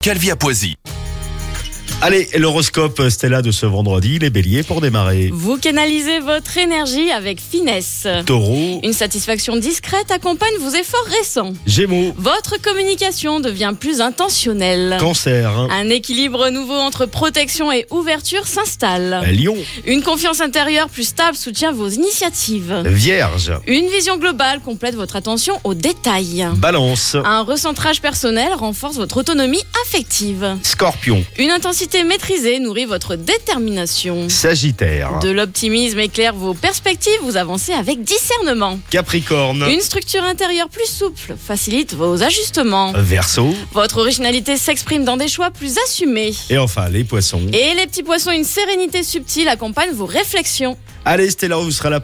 Calvi à Poisy. Allez, l'horoscope Stella de ce vendredi, les béliers pour démarrer. Vous canalisez votre énergie avec finesse. Taureau, Une satisfaction discrète accompagne vos efforts récents. Gémeaux, Votre communication devient plus intentionnelle. Cancer, Un équilibre nouveau entre protection et ouverture s'installe. Lion, Une confiance intérieure plus stable soutient vos initiatives. Vierge, Une vision globale complète votre attention aux détails. Balance, Un recentrage personnel renforce votre autonomie affective. Scorpion, Une intensité maîtrisée nourrit votre détermination. Sagittaire, De l'optimisme éclaire vos perspectives, vous avancez avec discernement. Capricorne, Une structure intérieure plus souple facilite vos ajustements. Verseau, Votre originalité s'exprime dans des choix plus assumés. et enfin les poissons. Et les petits poissons, une sérénité subtile accompagne vos réflexions. Allez Stella, on vous sera là